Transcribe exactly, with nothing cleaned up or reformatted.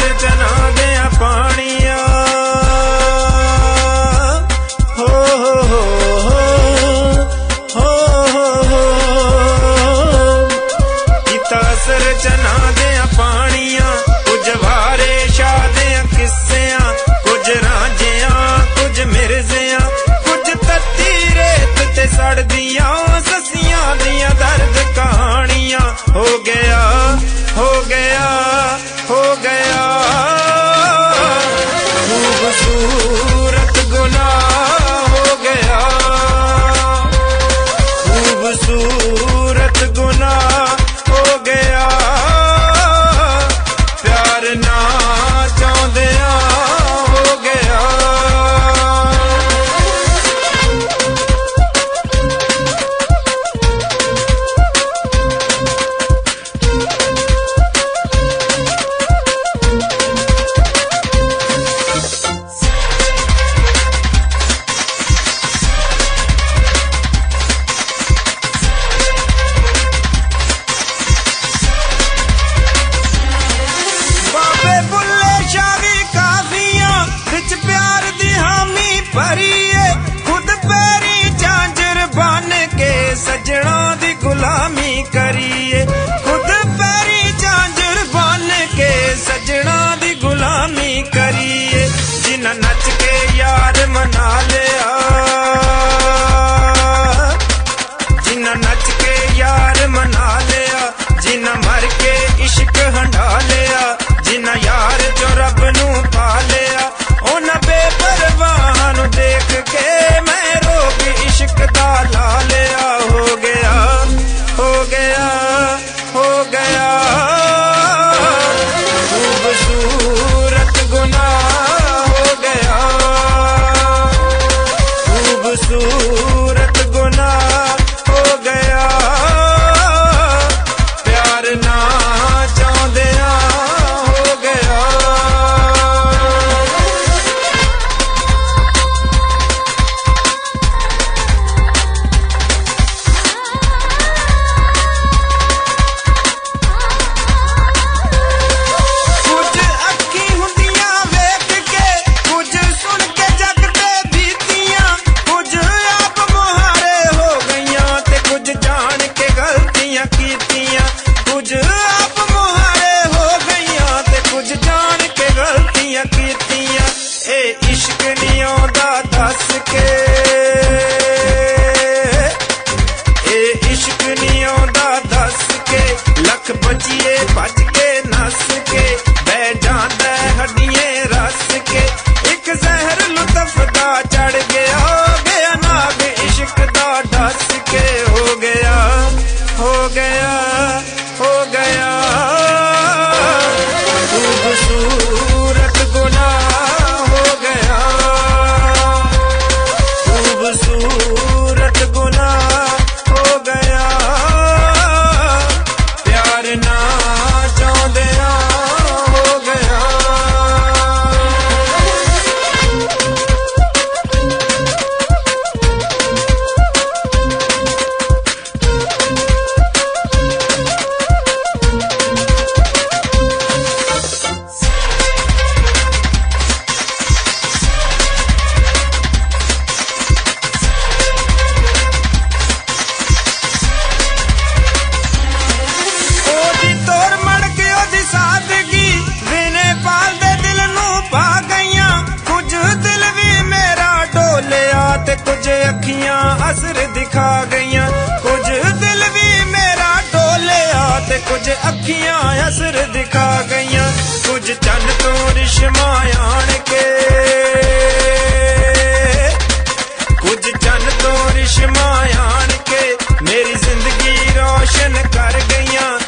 चना दे पानिया हो हो हो हो हो हो किता असर चना दे पानिया कुछ वारे शादे किस्सिया कुछ रांझिया कुछ मिर्जिया कुछ तत्ती रेत ते सड़दिया ससियां दियां दर्द कहानियां हो गया हो गया हो गया खूबसूरत गुनाह हो गया खूबसूरत गुनाह हो गया प्यार ना चाहदिया हो गया खुद पैरी झांझर बन के सजना दी गुलामी करिए खुद पैरी झांझर बन के सजना दी गुलामी करिए जिन्ना नच के यार मना लिया जिन्ना नच के यार मना लिया जिन्ना मर के इश्क हंडा लिया जिन्ना यार जो रब नू पा लिया उन्हां बेपरवाह नू देख के मैं रोग इश्क दा ला लिया हो गया हो गया हो गया खूबसूरत गुनाह हो गया खूबसूरत गुनाह हो गया प्यार ना चाहदिया हो गया कुछ आप मुहारे हो गईया ते कुछ जान के गलतियां कीतियां ए इश्क नहीं आंदा दस के ए इश्क नहीं आंदा दस के लख बचिए भज के नस के बह जांदा हड्डियां रस के एक जहर लुत्फ दा चढ़ गया हो गया नाग इश्क दा डस के हो गया हो गया हो गया खूबसूरत गुनाह हो गया खूबसूरत गुनाह हो गया प्यार ना चाहदिया हो गया कुछ अखियां असर दिखा गईयां कुछ दिल भी मेरा डोलिया ते कुछ अखियां असर दिखा गईयां कुछ चन तो रिश्मा आन के कुछ चन तो रिश्मा आन के मेरी जिंदगी रोशन कर गईयां